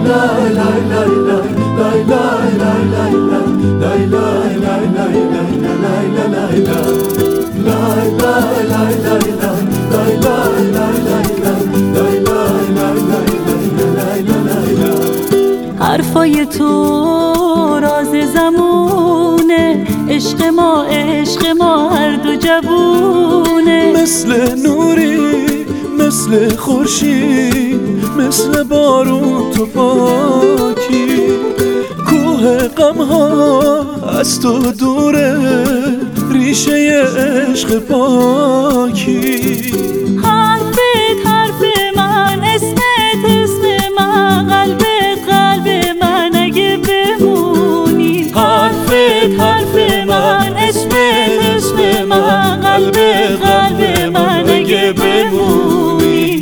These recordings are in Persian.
حرفای تو راز زمونه، عشق ما هر دو جوونه. مثل نوری مثل خورشید، مثل بارون تو پاکی. کوه غم‌ها از تو دوره، ریشه عشق پاکی. حرفت حرف من، اسمت اسم من، قلبت قلب من اگه بمونی. حرفت حرف من، اسمت اسم من، قلبت قلب من اگه بمونی.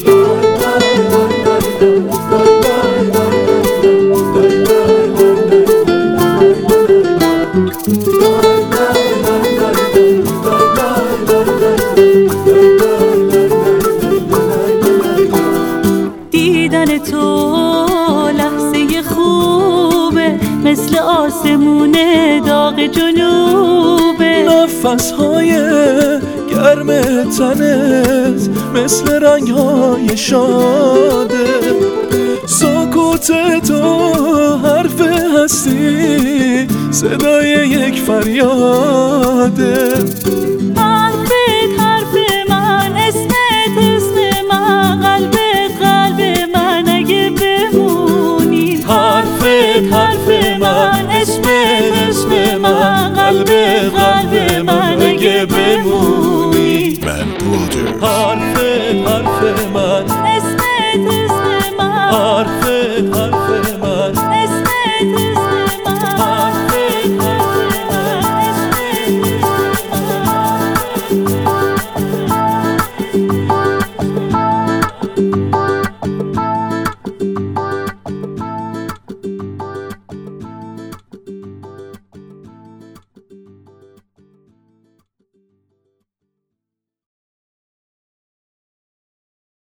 دیدن تو لحظه خوبه، مثل آسمون داغ جنوبه. نفس‌های گرم تنت مثل رنگ‌های شاده. سکوت تو حرف هستی، صدای یک فریاده.